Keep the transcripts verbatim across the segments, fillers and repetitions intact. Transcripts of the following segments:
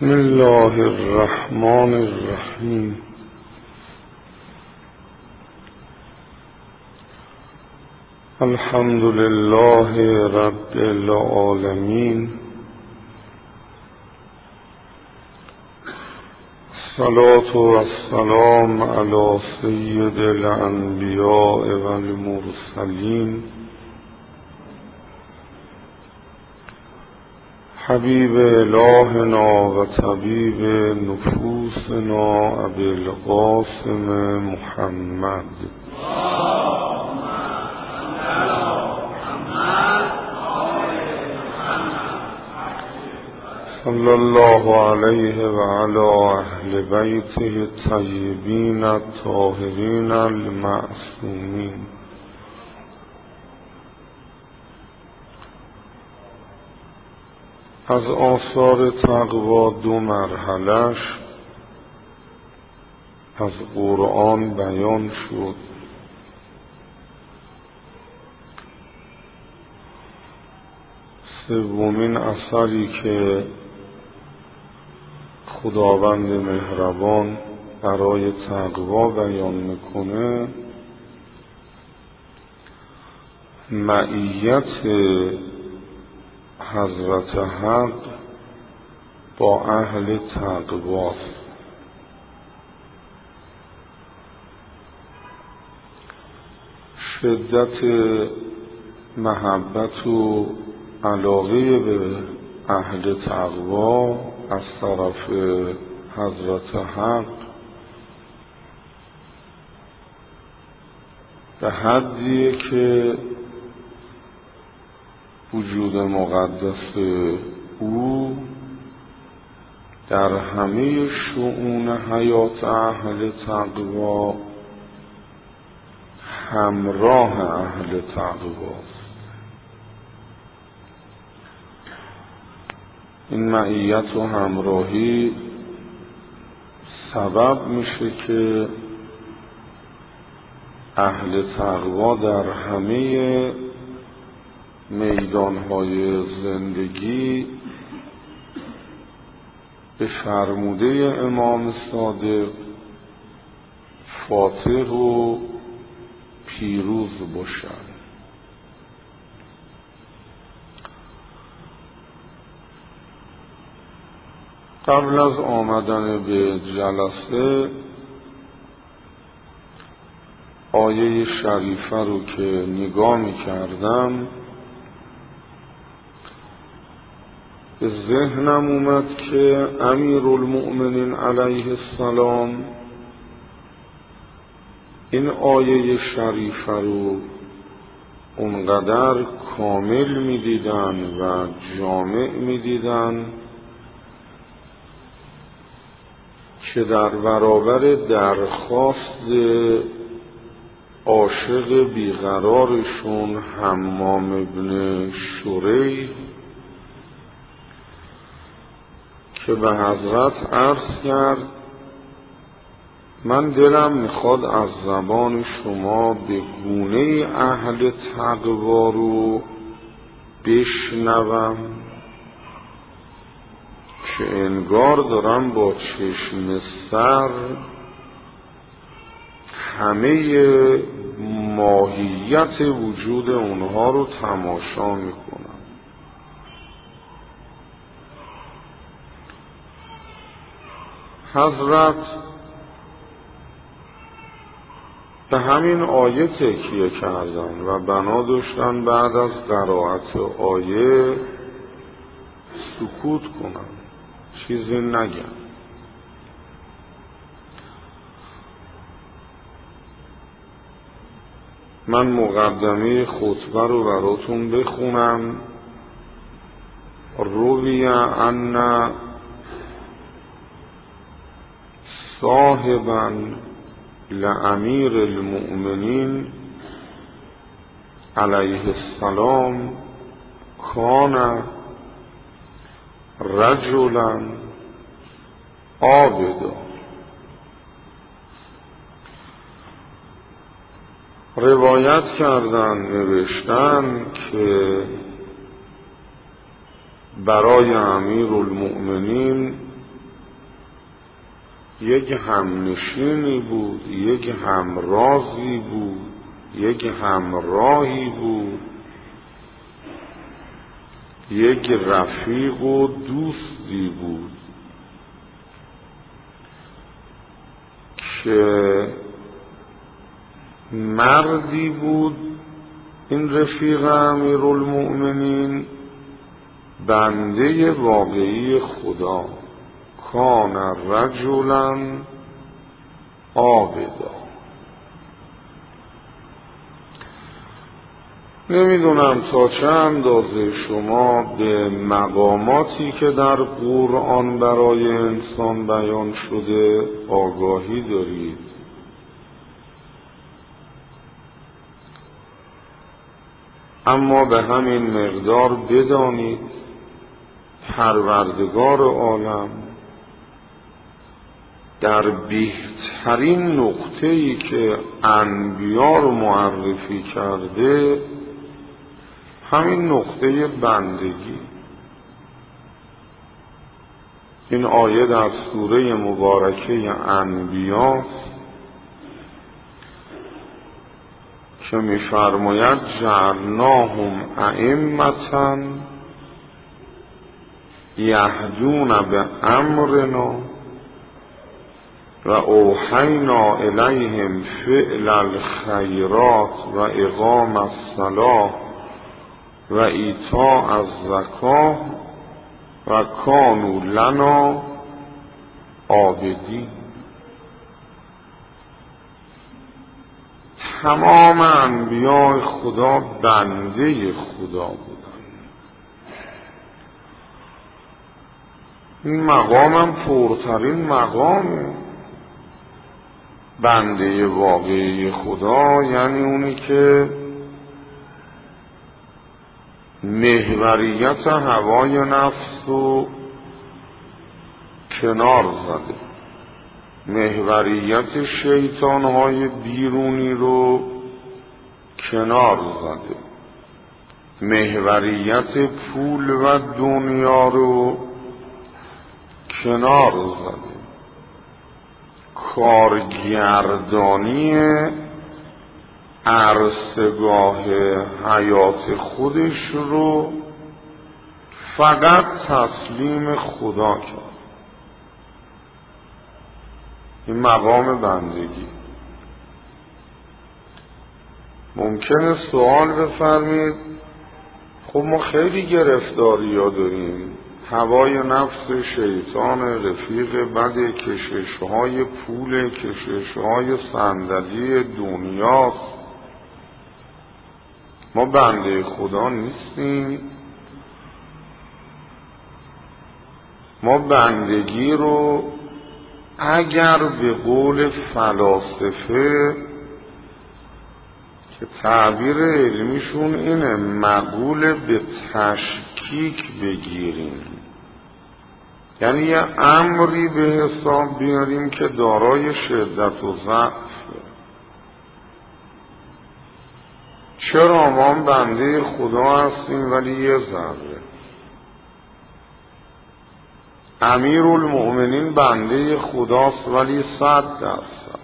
بسم الله الرحمن الرحیم. الحمد لله رب العالمین. الصلاة والسلام علی سید الانبیاء والمرسلین حبیب الهنا و طبیب نفوسنا ابی القاسم محمد صلی الله علیه و علی اهل بیته الطیبین الطاهرین المعصومین. از آثار تقوا دو مرحله‌اش از قرآن بیان شد. سومین اثری که خداوند مهربان برای تقوا بیان میکنه معیت حضرت حق با اهل تقواست. شدت محبت و علاقه به اهل تقوا از طرف حضرت حق به حدیه که وجود مقدس او در همه شؤون حیات اهل تقوا همراه اهل تقواست. این معیت و همراهی سبب میشه که اهل تقوا در همه میدانهای زندگی به فرموده امام صادق فاتح و پیروز باشند. قبل از آمدن به جلسه آیه شریفه رو که نگاه می کردم به ذهنم اومد که امیرالمؤمنین علیه السلام این آیه شریفه رو اونقدر کامل می دیدن و جامع می دیدن که در برابر درخواست عاشق بیقرارشون حمام ابن شریح که به حضرت عرض کرد من دلم میخواد از زبان شما به گونه اهل تقوا رو بشنوم که انگار دارم با چشم سر همه ماهیت وجود اونها رو تماشا میکنم. حضرت به همین آیه تکیه کردن و بنا داشتن بعد از قرائت آیه سکوت کنن، چیزی نگن. من مقدمه خطبه رو براتون بخونم. روی ان صاحبا لامیر المؤمنین علیه السلام کان رجلا عابدا. روایت کردن نوشتن که برای امیرالمؤمنین یک همنشینی بود، یک همرازی بود، یک همراهی بود، یک رفیق و دوستی بود که مردی بود این رفیق امیرالمؤمنین، بنده واقعی خدا، کان رجلا عابدا. نمیدونم تا چه اندازه شما به مقاماتی که در قرآن برای انسان بیان شده آگاهی دارید، اما به همین مقدار بدانید پروردگار عالم در بهترین نقطه‌ای که انبیا رو معرفی کرده، همین نقطه بندگی. این آیه در سوره مبارکه انبیاست که می‌فرماید جعلناهم ائمة یهدون بأمرنا و اوحینا الیهم فعل الخیرات و اقام الصلاة و ایتاء الزکاة و کانوا لنا عابدین. تمام انبیاء خدا بنده خدا بودن. این مقامم پرترین مقامه. بنده واقعی خدا یعنی اونی که محوریت هوای نفس رو کنار زده، محوریت شیطانهای بیرونی رو کنار زده، محوریت پول و دنیا رو کنار زده، کارگردانی عرصگاه حیات خودش رو فقط تسلیم خدا کرد. این مقام بندگی. ممکنه سوال بفرمید خب ما خیلی گرفتاری ها داریم، هوای نفس شیطان رفیق بد، کششهای پول، کششهای صندلی دنیاست، ما بنده خدا نیستیم. ما بندگی رو اگر به قول فلاسفه که تعبیر علمیشون اینه مقول به تشکیک بگیریم، یعنی یه امری به حساب بیاریم که دارای شدت و ضعف. چرا ما بنده خدا هستیم ولی یه ذره؟ امیرالمؤمنین بنده خداست ولی صد درصد.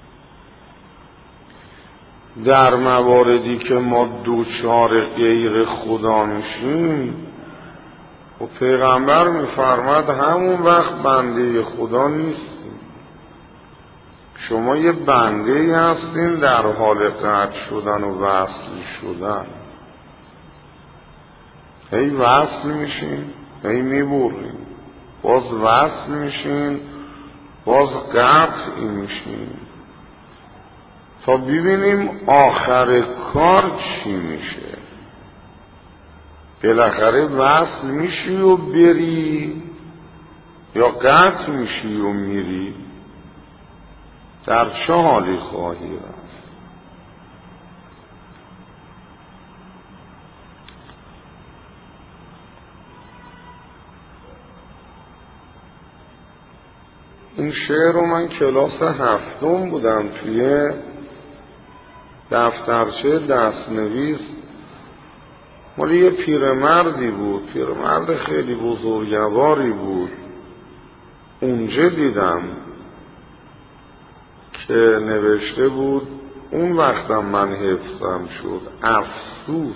در مواردی که ما دوچار غیر خدا میشیم و پیغمبر میفرماد همون وقت بنده خدا نیستیم. شما یه بنده هستین در حال قطع شدن و وصل شدن. هی وصل میشین، هی میبرین، باز وصل میشین، باز قطع میشین، تا ببینیم آخر کار چی میشه. بالاخره وصل میشی و بری یا قطع میشی و میری؟ در چه حالی خواهی رفت؟ این شعر رو من کلاس هفتم بودم توی دفترچه دستنویس مال یه پیرمردی بود، پیرمرد خیلی بزرگواری بود. اونجا دیدم که نوشته بود، اون وقتم من حفظم شد، افسوس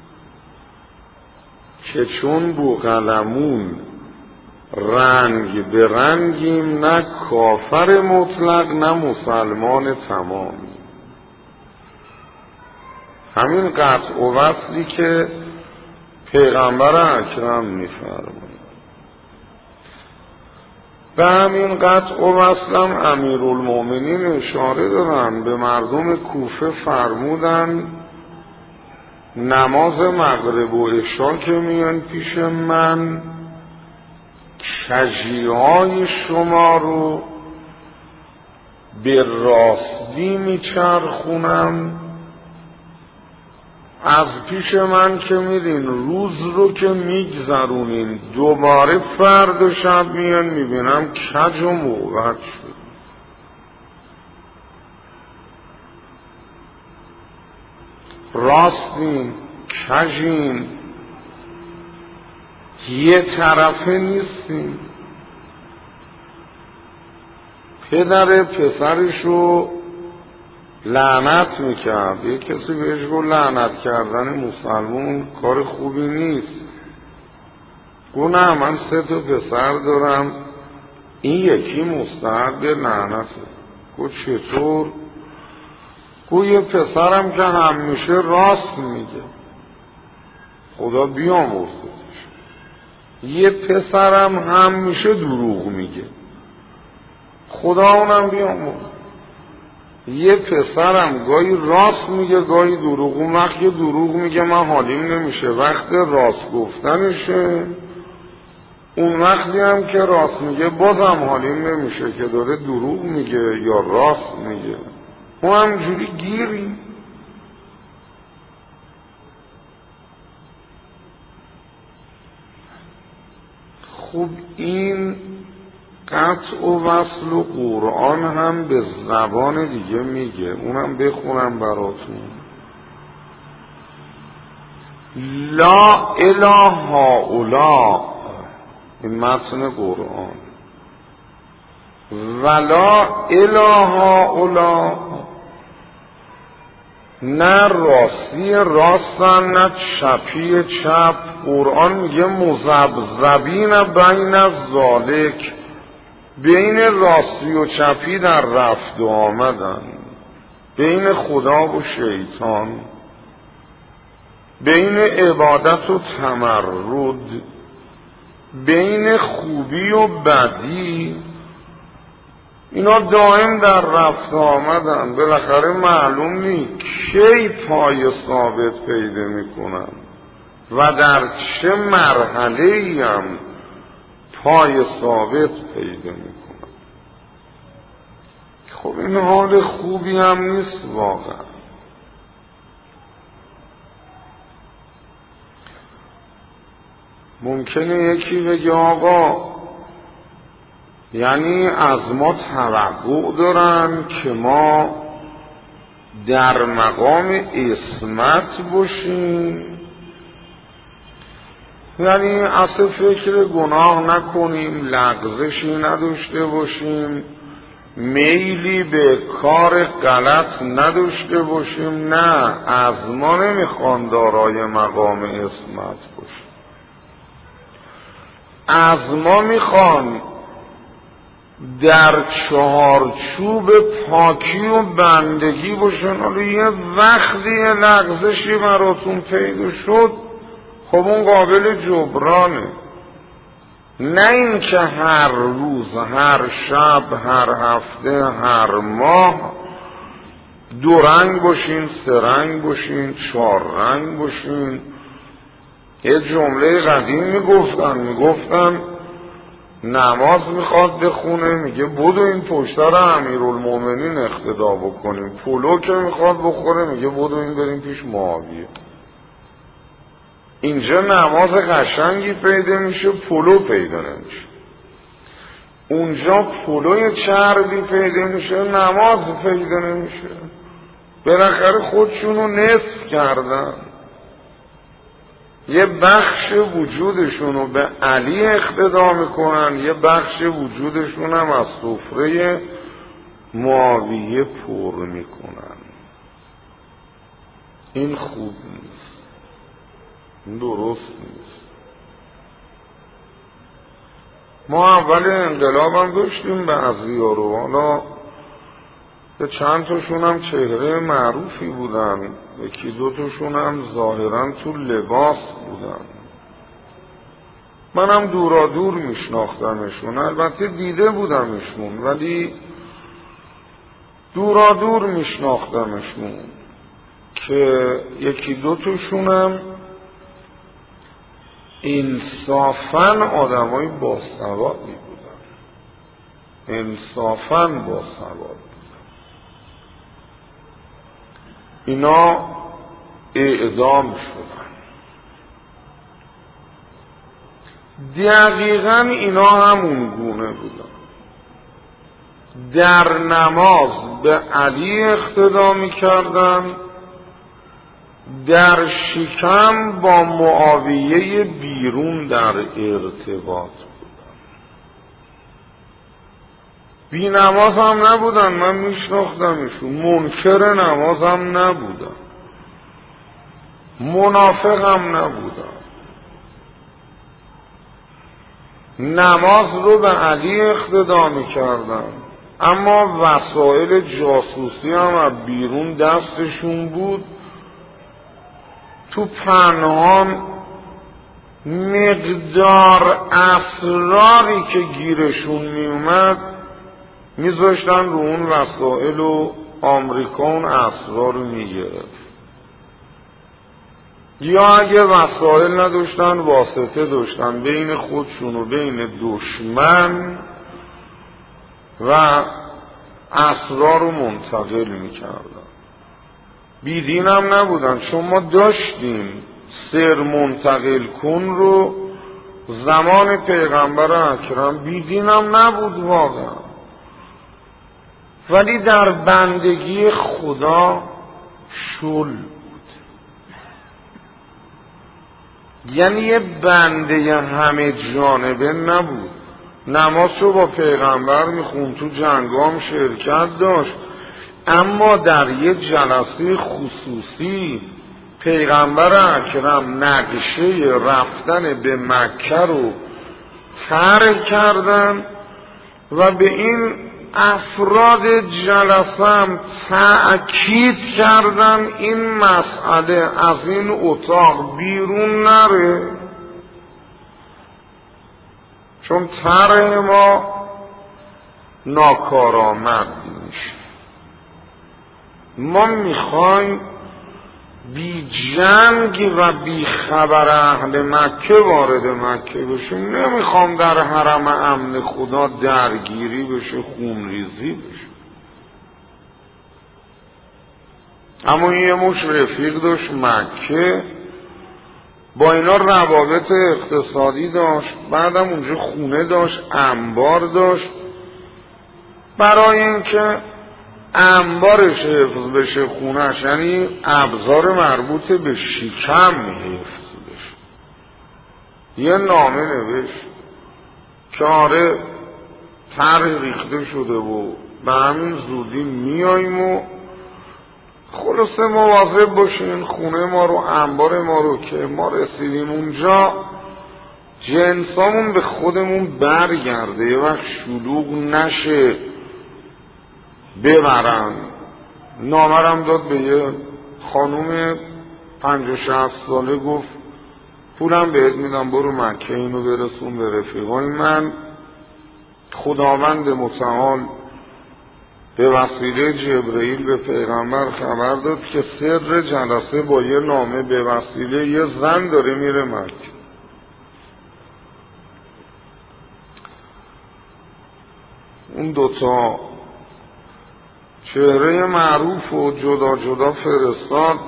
که چون بوقلمون رنگ به رنگیم، نه کافر مطلق نه مسلمان تمام. همین قطع و وصلی که پیغمبر اکرم می‌فرماید. به همین قطع و وصلم امیرالمومنین اشاره دارن، به مردم کوفه فرمودن نماز مغرب و عشا که میان پیش من، کژی‌های شما رو به راستی میچرخونم، از پیش من که میرین روز رو که میگذرونین، دوباره فرد شب میان میبینم کج و موقت شد. راستین، کجین، یه طرفه نیستین. پدر پسرشو لعنت میکرد. یه کسی بهش گفت لعنت کردن مسلمون کار خوبی نیست. گفت نه، من سه تا پسر دارم، این یکی مستحق لعنته. گفت چطور؟ گفت یه پسرم که همیشه راست میگه، خدا بیامرزتش. یه پسرم همیشه دروغ میگه، خدا اونم بیامرزه. یه پسرم گاهی راست میگه گاهی دروغ. اون وقت یه دروغ میگه من حالیم نمیشه، وقت راست گفتنشه. اون وقتی هم که راست میگه بازم حالیم نمیشه که داره دروغ میگه یا راست میگه. ما همجوری گیریم. خب این قطع و وصل و قرآن هم به زبان دیگه میگه، اونم بخونم براتون. لا اله هؤلاء، این متن قرآن. ولا اله هؤلاء، نه راستی راستن نه چپی چپ. قرآن میگه مذبذبین بین الذالک، بین راستی و چپی در رفت و آمدن، بین خدا و شیطان، بین عبادت و تمرد، بین خوبی و بدی. اینا دائم در رفت و آمدن. بالاخره معلوم نیست کی پای ثابت پیدا میکنن و در چه مرحله‌ای هم پای ثابت پیدا میکنن. خب این حال خوبی هم نیست واقعا. ممکنه یکی بگه آقا یعنی از ما توقع دارن که ما در مقام عصمت باشیم، یعنی اصلا فکر گناه نکنیم، لغزشی نداشته باشیم، میلی به کار غلط نداشته باشیم. نه، از ما نمیخوان دارای مقام عصمت باشیم، از ما میخوان در چهارچوب پاکی و بندگی باشن. حالا یه وقتی یه لغزشی براتون پیدا شد، خب اون قابل جبرانه. نه این که هر روز، هر شب، هر هفته، هر ماه دو رنگ باشین، سه رنگ باشین، چهار رنگ باشین. یه جمله قدیم میگفتن میگفتن نماز میخواد بخونه، میگه بدو این پشتر امیرالمومنین اقتدا بکنیم. پلو که میخواد بخوره، میگه بدو این بریم پیش معاویه. اینجا نماز قشنگی پیدا میشه، پلو پیدا نمیشه. اونجا پلوی چربی پیدا میشه، نماز پیدا نمیشه. بالاخره خودشونو نصف کردن. یه بخش وجودشونو به علی اقتدا میکنن، یه بخش وجودشون هم از سفره معاویه پر میکنن. این خوب نیست، این درست نیست. ما اول انقلاب هم داشتیم بعضیا رو، حالا به چند تاشون هم چهره معروفی بودن، یکی دو تاشون هم ظاهرا تو لباس بودن. منم دورا دور میشناختمشون، البته دیده بودمشون ولی دورا دور میشناختمشون که یکی دو تاشونم انصافاً آدمای باسوادی بودن، انصافاً باسواد بودن. اینا اعدام شدن. دقیقاً اینا همون گونه بودن. در نماز به علی اقتدا می‌کردن، در شکم با معاویه بیرون در ارتباط بودن. بی نماز هم نبودن، من میشناختمشون. منکر نماز هم نبودن، منافق هم نبودن. نماز رو به علی اقتدا میکردن، اما وسایل جاسوسی هم از بیرون دستشون بود. تو پنهان مقدار اسراری که گیرشون میومد میذاشتن رو اون وسایل و آمریکا اون اسرار رو میگرفت. یا اگه وسایل نداشتن واسطه داشتن بین خودشون و بین دشمن و اسرار رو منتقل میکردن. بیدین هم نبودن، چون ما داشتیم سر منتقل کن رو زمان پیغمبر اکرم. بیدین هم نبود واقعا، ولی در بندگی خدا شل بود. یعنی یه بنده همه جانبه نبود. نمازشو با پیغمبر میخوند، تو جنگام شرکت داشت، اما در یه جلسه خصوصی پیغمبر اکرم نقشه رفتن به مکه رو طرح کردن و به این افراد جلسه هم تأکید کردن این مسئله از این اتاق بیرون نره، چون طرح ما ناکارآمد میشه. ما میخوایم بی جنگ و بی خبر اهل مکه وارد مکه بشیم، نمیخوام در حرم امن خدا درگیری بشه، خونریزی بشه. اما یه مش رفیق داشت مکه، با اینا روابط اقتصادی داشت، بعدم اونجا خونه داشت، انبار داشت. برای اینکه انبارش حفظ بشه، خونش، یعنی ابزار مربوط به شکم حفظ بشه، یه نامه نوشت که آره طرح ریخته شده و به همین زودی میاییم و خلاصه مواظب باشین خونه ما رو، انبار ما رو، که ما رسیدیم اونجا جنسامون به خودمون برگرده، یه وقت شلوغ نشه ببرن. نامرم داد به یه خانوم پنج و شصت ساله، گفت پولم بهت میدم برو مکه اینو برسون به رفیقای من. خداوند متعال به وسیله جبرئیل به پیغمبر خبر داد که سر جلسه با یه نامه به وسیله یه زن داره میره مکه. اون دوتا چهره معروف و جدا جدا فرستاد،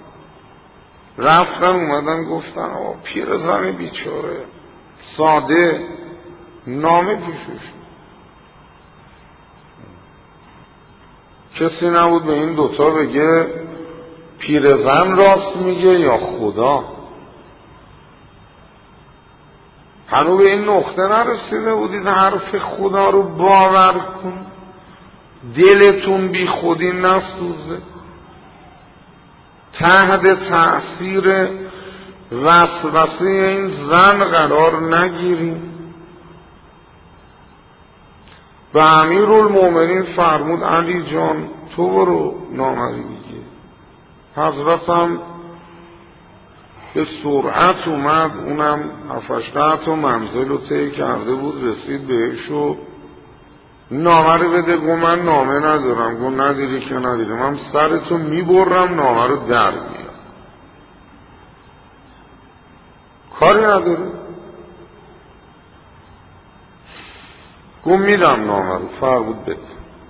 رفتن اومدن گفتن آه پیرزن بیچاره ساده، نامه پیشش، کسی نبود به این دوتا بگه پیرزن راست میگه یا خدا. هنوز به این نقطه نرسیده بودید حرف خدا رو باور کن. دلتون بی خودی نسوزه، تحت تأثیر وسوسه این زن قرار نگیریم. و امیرالمومنین فرمود علی جان تو برو نامری بگیر. حضرت هم به سرعت اومد، اونم هفت تا منزل رو طی کرده بود، رسید بهش و نامه رو بده. گو من نامه ندارم. گو ندیری که ندیری، من سرتو میبرم نامه رو در میارم. کاری نداره. گو میدم نامه رو. فرمود بده.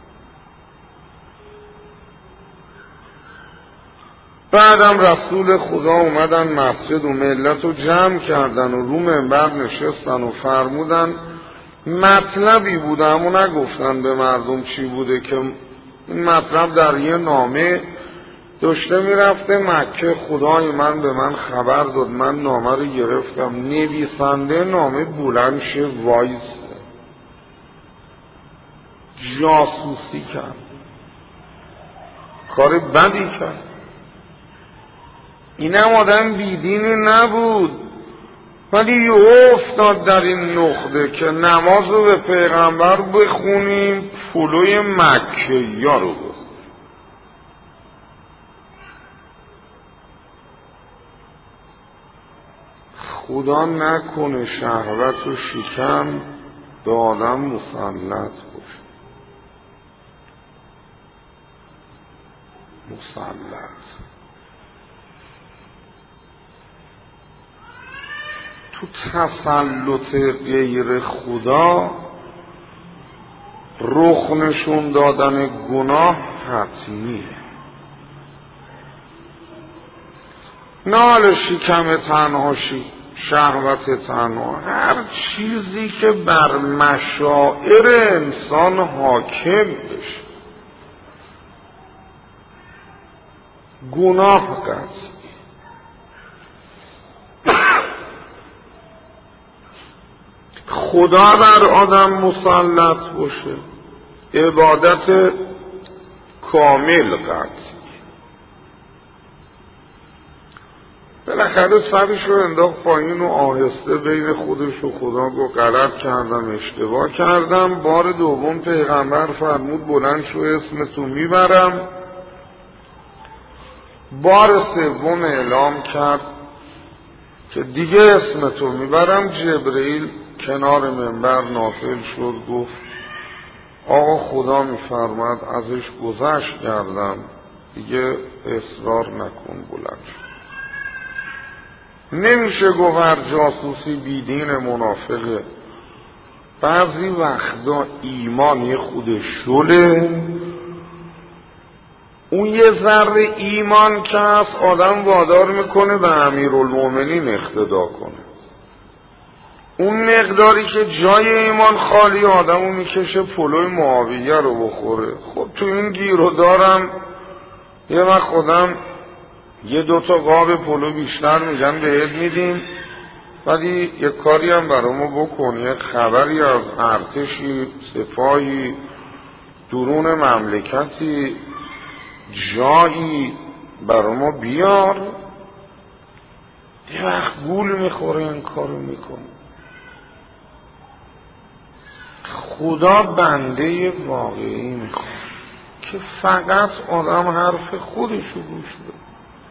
بعدم رسول خدا اومدن مسجد و ملت رو جمع کردن و رو منبر نشستن و فرمودن مطلبی بوده، اما نگفتن به مردم چی بوده، که این مطلب در یه نامه داشته میرفته مکه. خدای من به من خبر داد، من نامه رو گرفتم. نویسنده نامه بلند شه وایس جاسوسی کرد، کار بدی کرد. اینم آدم بیدینی نبود، ولی یه افتاد در این نقطه که نماز رو به پیغمبر بخونیم، پلوی مکه یا رو بخونیم. خدا نکنه شهوت و شکم به آدم مسلط باشه. مسلط تو تسلط غیر خدا رخ نشون دادن گناه حتمیه. نال شکم تنها شی، شهوت تنها، هر چیزی که بر مشاعر انسان حاکم بشه گناه قضیه. خدا بر آدم مسلط باشه عبادت کامل قضیه. بالاخره سرش رو انداخت پایین و آهسته بین خودش و خدا گفت غلط کردم، اشتباه کردم. بار دوم پیغمبر فرمود بلند شو اسمتو میبرم. بار سوم اعلام کرد که دیگه اسمتو میبرم. جبرئیل کنار منبر نازل شد، گفت آقا خدا میفرماد ازش گذشت کردم، دیگه اصرار نکن، بلند شد. نمیشه گوهر جاسوسی بیدین منافقه. بعضی وقتا ایمان یه خود شله، اون یه ذره ایمان که هست آدم وادار میکنه به امیرالمومنین اقتدا کنه. اون مقداری که جای ایمان خالی آدمو میکشه پلوی معاویه رو بخوره. خب تو این گیر و دارم یه وقت خودم یه دوتا قاب پلو بیشتر میگن بهت میدیم، ولی یه کاری هم برامو بکن، یه خبری از ارتشی، سپاهی، درون مملکتی، جایی برامو بیار. یه وقت گول میخوره این کارو میکنه. خدا بنده واقعی میخواد که فقط آدم حرف خودشو گوش بده.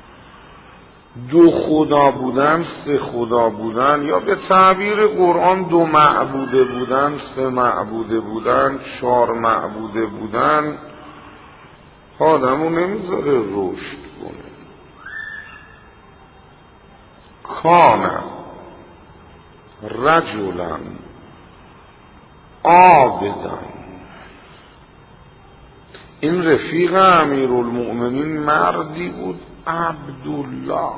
دو خدا بودن، سه خدا بودن، یا به تعبیر قرآن دو معبوده بودن، سه معبوده بودن، چهار معبوده بودن، آدمو نمیذاره رشد کنه. کان رجلا عابدا. این رفیق امیرالمؤمنین مردی بود عبدالله.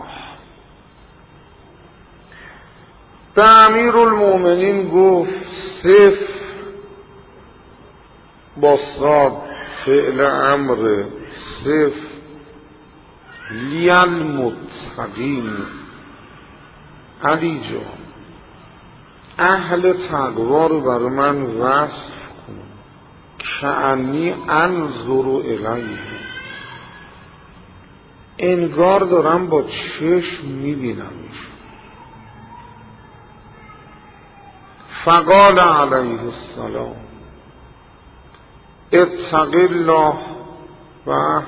به امیرالمؤمنین گفت صف با صاد فعل امر، صف لیل متقین. علی جان اهل تقوا رو برای من وصف کن. کأنی انظر الیه، انگار دارم با چشم میبینمش. فقال علیه السلام اتق الله و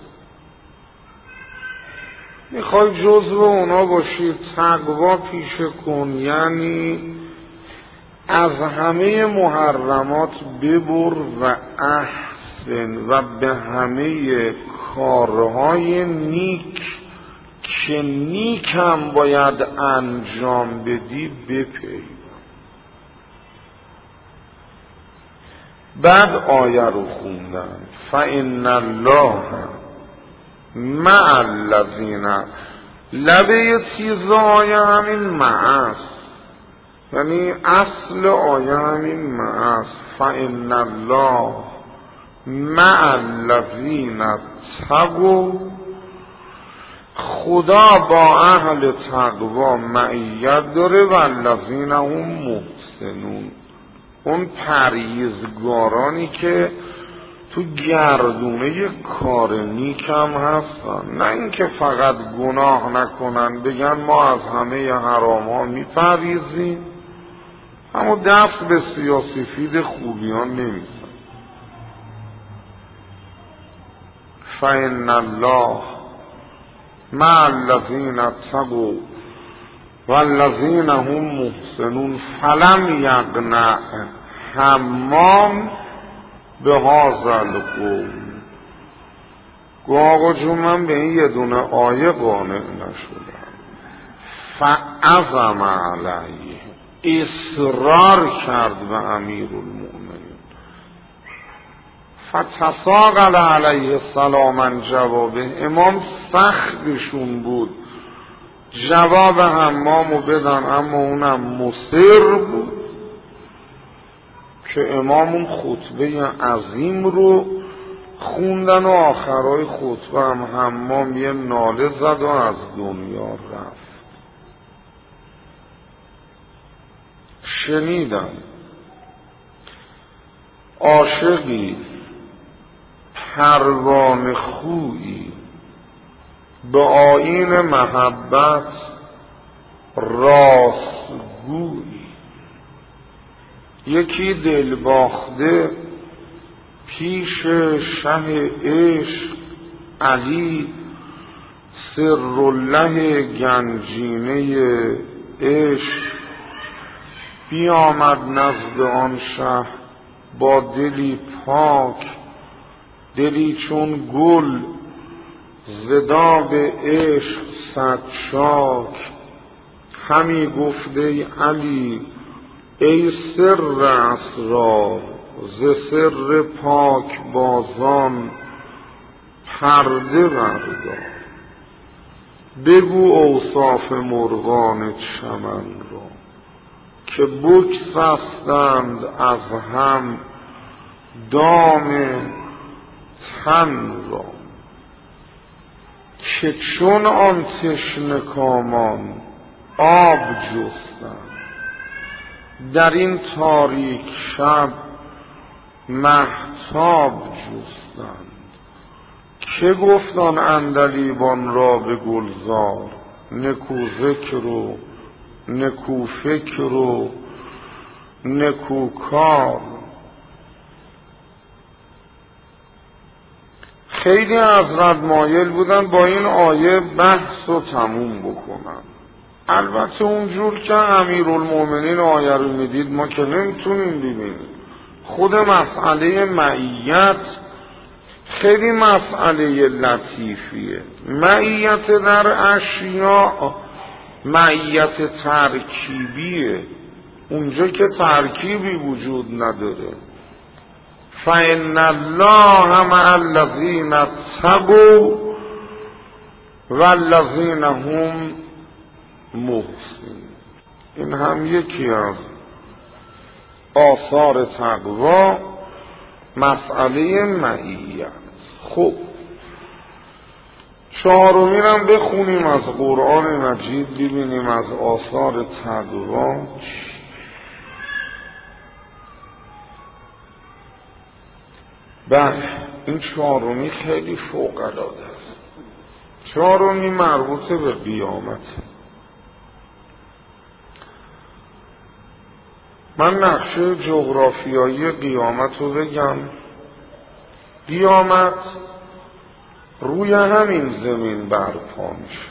میخوای جزو اونا باشی تقوا پیشه کن، یعنی از همه محرمات ببر و احسن و به همه کارهای نیک که نیک هم باید انجام بدی بپی. بعد آیه رو خوندن فإن الله مع الذین، لبه چیز آیه همین معاست، یعنی اصل آیه همین معاست. فإن الله مع الذین اتقوا، خدا با اهل تقوا معیت داره. و الذین هم محسنون، اون پرهیزگارانی که تو گردونه کار نیک هم هستن، نه اینکه فقط گناه نکنن بگن ما از همه حرام ها میپرهیزیم اما دست به سیاسفید خوبیان نمیزن. فإن الله مع الذین اتقوا والذین هم محسنون فلم یقنع حمام به هذا القول. گو آقا جون من به این یه دونه آیه قانع نشدم. فعظم علیه، اصرار کرد به امیرالمؤمنین. فتساقل علیه السلام جوابه، امام سختشون بود جواب حمامو بدن، اما اونم مصر بود که امام اون خطبه عظیم رو خوندن و آخرای خطبه هم حمام یه ناله زد و از دنیا رفت. شنیدم عاشقی پروانه خویی به آیین محبت راستگویی، یکی دل باخته پیش شه عشق علی، سر الله گنجینه عشق، بیامد نزد آن شه با دلی پاک، دلی چون گل زداب عشق صد شاک. همی گفته ای علی ای سر اسرار، ز سر پاک بازان پرده بردار. بگو اوصاف مرغان چمن را که بگسستند از هم دام تن را. که چون آن تشنه کامان آب جستند، در این تاریک شب مهتاب جستند. که گفتان عندلیبان را به گلزار، نکو ذکر و نکو فکر و نکو کار. خیلی حضرت مایل بودن با این آیه بحث و تموم بکنن. البته اونجور که امیرالمؤمنین آیه رو میدید ما که نمیتونیم ببینیم. خود مسئله معیت خیلی مسئله لطیفیه. معیت در اشیاء معیت ترکیبیه، اونجا که ترکیبی وجود نداره. فإن الله مع الذین اتقوا والذین هم محسنون. این هم یکی از آثار تقوا، مسئله معیت. خب چهارمین هم بخونیم از قرآن مجید ببینیم از آثار تقوا. بله این چهارمی خیلی فوق‌العاده است. چهارمی مربوط به قیامت. من نقشه جغرافیایی قیامت رو بگم. قیامت روی همین زمین برپا میشه،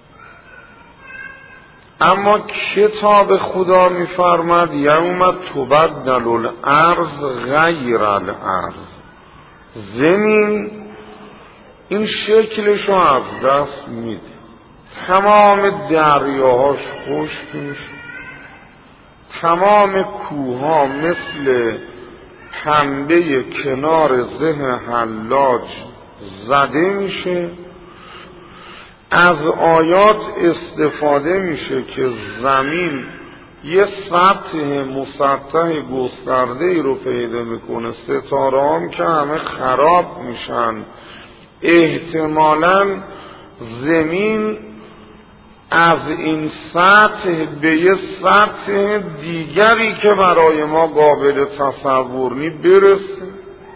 اما کتاب خدا میفرماد یوم تبدل الارض غیر الارض، زمین این شکلش رو از دست میده، تمام دریاهاش خشک میشه، تمام کوها مثل پنبه کنار زه حلاج زده میشه. از آیات استفاده میشه که زمین یه سطح مسطح گسترده ای رو پیدا میکنه، ستاره هم که همه خراب میشن، احتمالاً زمین از این سطح به یه سطح دیگری که برای ما قابل تصور نی برسه.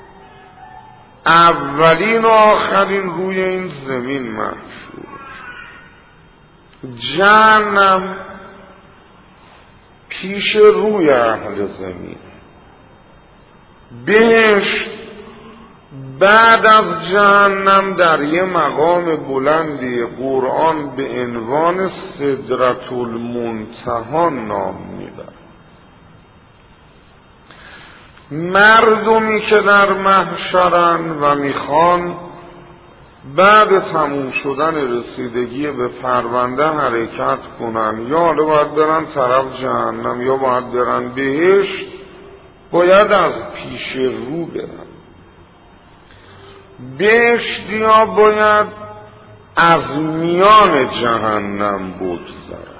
اولین و آخرین روی این زمین محشور. جهنم پیش روی اهل زمین، بهشت بعد از جهنم در یه مقام بلندی قرآن به عنوان سدرة المنتهی نام میبرد. مردمی که در محشرن و میخوان بعد تموم شدن رسیدگی به پرونده حرکت کنن، یا حالا باید برن طرف جهنم یا باید برن بهشت، باید از پیش رو برن. بهشتی ها باید از میان جهنم بگذرن،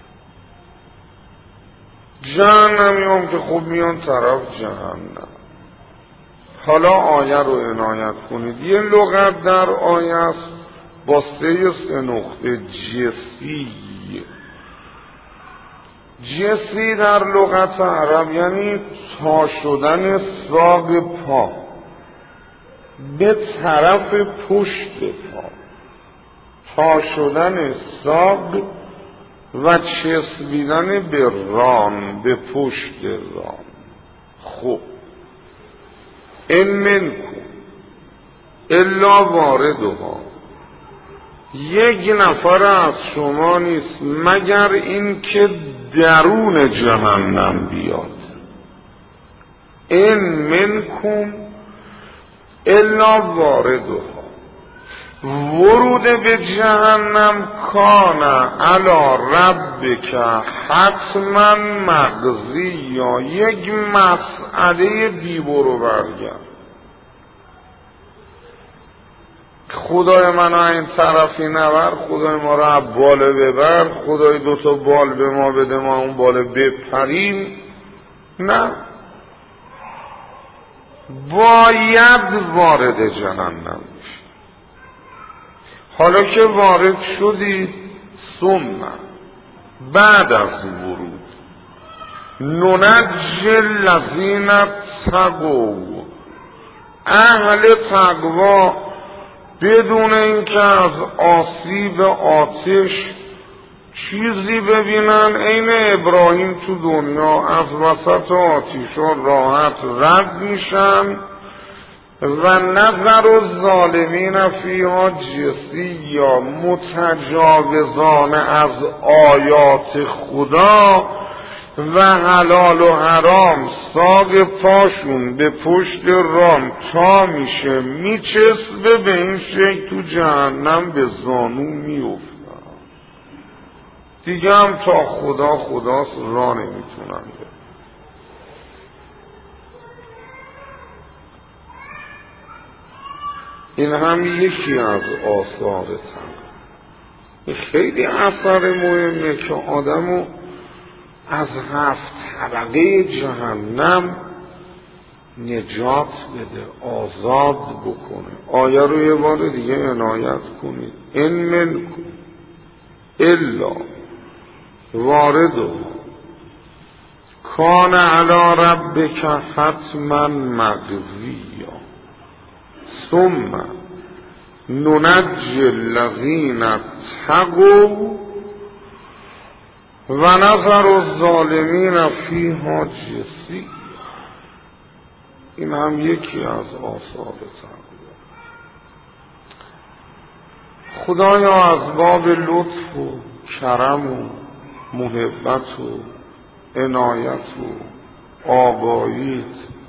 جهنمی هم که خوب میان طرف جهنم. حالا آیه رو عنایت کنید. یه لغت در آیه است با سه سه نقطه، جسی. جسی در لغت عرب یعنی تا شدن ساق پا به طرف پشت پا، تا شدن ساق و چسبیدن به ران، به پشت ران. خب ان منکم الا واردها، یک نفر از شما نیست مگر این که درون جهنم بیاد. ان منکم الا واردها، ورود به جهنم کان علی ربک حتما مقضی، یا یک مسئله بی برو برگرد. خدای من این طرفی نبر، خدای ما رو از باله ببر، خدای دوتا بال به ما بده ما اون باله بپریم. نه، باید وارد جهنم بشی. حالا که وارد شدی، ثم بعد از ورود ننجی الذین اتقوا، اهل تقوا بدون اینکه از آسیب آتش چیزی ببینن، عین ابراهیم تو دنیا از وسط آتشان راحت رد میشن. و نظر الظالمین فیها جثیا، متجاوزان از آیات خدا و حلال و حرام ساق پاشون به پشت رام تا میشه میچسبه، به این شکل تو جهنم به زانو میفته. دیگه هم تا خدا خداست را نمیتونن. این هم یکی از آثار تقوا. خیلی اثر مهمه که آدمو از هفت طبقه جهنم نجات بده، آزاد بکنه. آیه رو یه بار دیگه عنایت کنید. ان منکم الا واردها کان علی ربک حتما مقضیا. ثم ننجی الذین اتقوا و نذر الظالمین فیها جثیا. این هم یکی از آثار تقوا. خدایا از باب لطف و کرم و محبت و عنایت و آباییت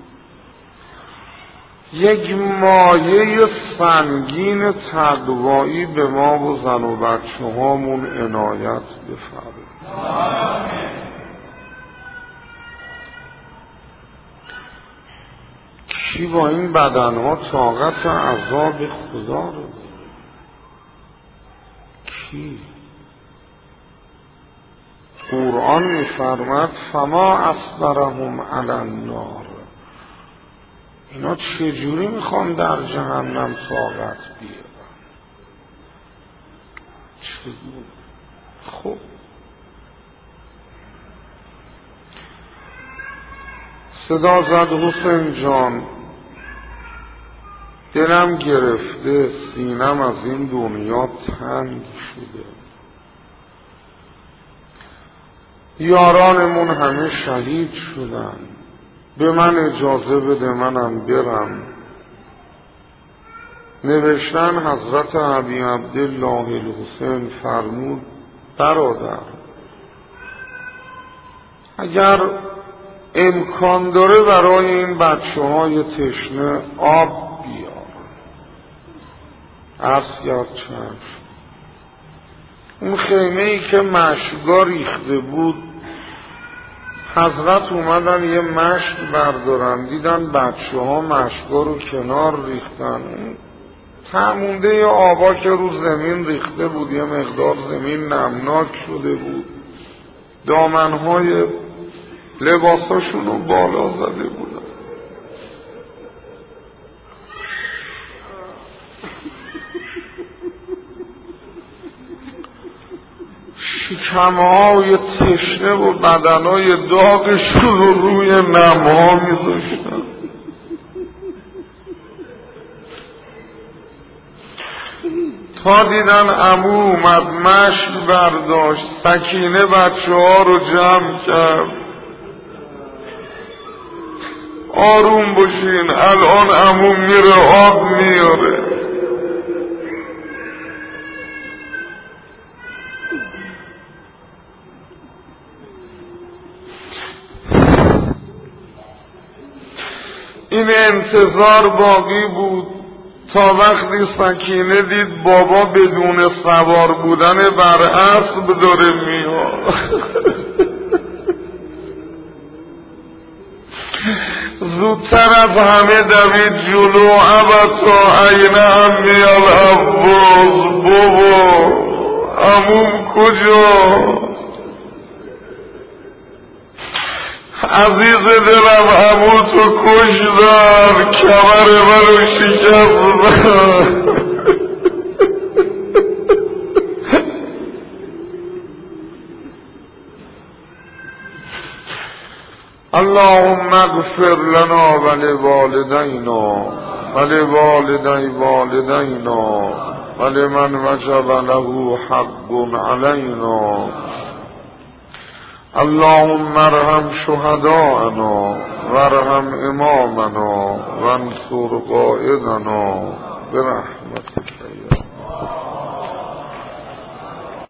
یک مایه سنگین تقوایی به ما و زن و بچه هامون عنایت بفرما. کی با این بدنها طاقت عذاب خدا رو داره؟ کی؟ قرآن می‌فرماید فما اصبرهم علی النار. اینا چجوری میخوان در جهنم طاقت بیارن؟ چگونه؟ خب صدا زد حسین جان دلم گرفته، سینم از این دنیا تنگ شده، یارانمون همه شهید شدن، به من اجازه بده منم برم. نوشتن حضرت ابی عبدالله الحسین فرمود برادر اگر امکان داره برای این بچه های تشنه آب بیار. عرض یاد چند اون خیمه ای که مشگا ریخته بود حضرت اومدن یه مشت بردارن، دیدن بچه ها مشگا رو کنار ریختن، تمونده یه آبا که رو زمین ریخته بود، یه مقدار زمین نمناک شده بود، دامنهای لباساشون رو بالا زده بودن. شکمهای تشنه و بدنهای داغشون رو روی نمها میذاشتن. تا دیدن عمو اومد مشت برداشت، سکینه بچه ها رو جمع کرد. آروم باشین الان عمو میره آب میاره. این انتظار باقی بود تا وقتی سکینه دید بابا بدون سوار بودن بر اسب داره میاد. زودتر از همه دوید جلو. ابتا این امی العباس، بابا عموم کجاست؟ عزیز دلم عمو تو کشتن، کمر منو شکستن. اللهم اغفر لنا ولوالدینا ولوالدی والدینا ولمن وجب له حق علینا. اللهم ارحم شهداءنا وارحم امامنا وانصر قائدنا برحمتك.